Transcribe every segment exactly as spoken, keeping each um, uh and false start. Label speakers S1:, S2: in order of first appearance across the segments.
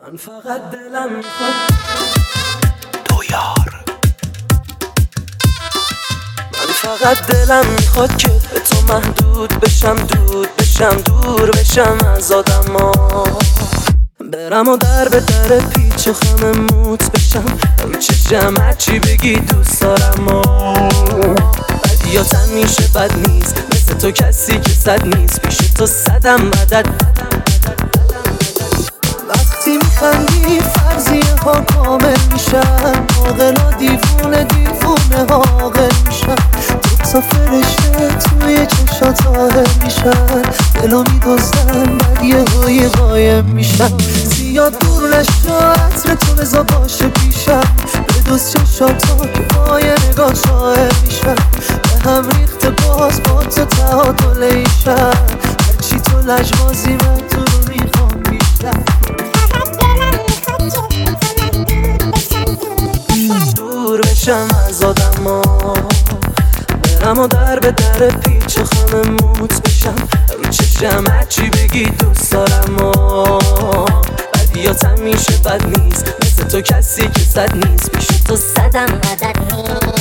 S1: من فقط دلم میخواد دو یار من فقط دلم میخواد که به تو محدود بشم، دود بشم، دور بشم از آدما، برم و در به در پیچ و خم موت بشم، رو چشم هرچی بگی دوست دارم و بدیاتم میشه بد نیست، مثل تو کسی که صد نیست، پیش تو صدم مدد. وقتی میخندی فرضیه ها کامل میشن، عاقلا دیوونه دیوونه عاقل میشن، دوتا فرشته توی چشات ظاهر میشن، دلو میدوزن بعد یه های قایم میشن. زیاد دور نشو عطر تو بزا باشه پیشم، بدوز چشاتا که با یه نگاه شاعر میشن، به هم ریخته باز با تو تعادل ایشن، هرچی تو لجبازی من تو رو میخوام بیشتر. دور بشم از آدما، برم و در به در پیچ و خم موت بشم، رو چشم هرچی بگی دوست دارم و بدیاتم میشه بد نیست، مثل تو کسی که صد نیست، پیش تو صدم مدد نیست.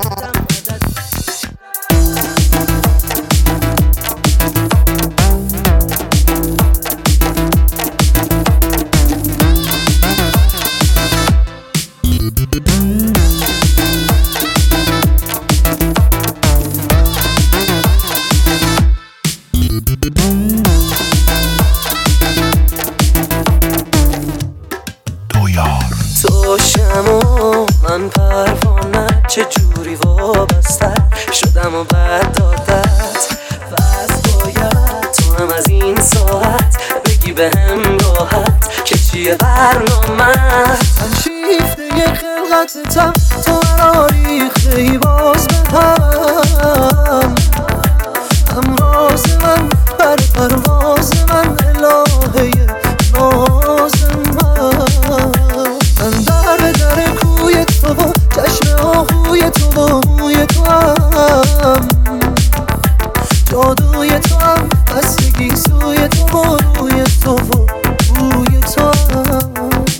S1: تو شمع من پروانه چجوری وابسته شدم و بعد دادت، بس باید تو هم از این ساعت بگی به هم راحت که چیه برنامت. من شیفته یه خلقتتم تو مرا ریخته ای باز بدم، هم راز من بر پرواز من الهه ناز من، من در به در کوی تو و چشم آهوی تو و موی تو هم، جادوی تو هم، بستگی سوی تو و روی تو و بوی تو هم.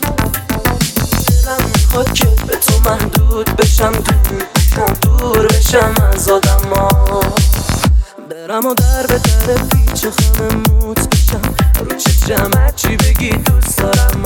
S1: دلم میخواد که به تو محدود بشم، دور بشم، دور بشم از آدما، برم و در به در پیچ و خم موت بشم، رو چشم هرچی بگی دوست دارم